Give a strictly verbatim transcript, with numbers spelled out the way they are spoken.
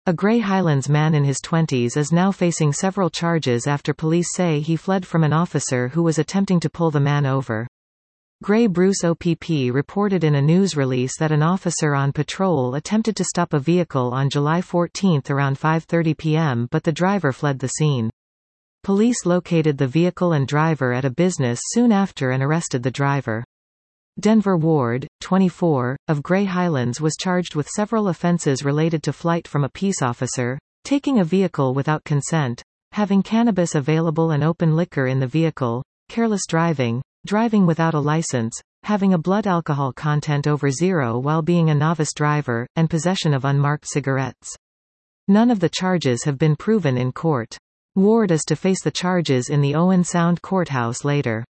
A Grey Highlands man in his twenties is now facing several charges after police say he fled from an officer who was attempting to pull the man over. Grey Bruce O P P reported in a news release that an officer on patrol attempted to stop a vehicle on July fourteenth around five thirty p m but the driver fled the scene. Police located the vehicle and driver at a business soon after and arrested the driver. Denver Ward, twenty-four, of Grey Highlands was charged with several offenses related to flight from a peace officer, taking a vehicle without consent, having cannabis available and open liquor in the vehicle, careless driving, driving without a license, having a blood alcohol content over zero while being a novice driver, and possession of unmarked cigarettes. None of the charges have been proven in court. Ward is to face the charges in the Owen Sound Courthouse later.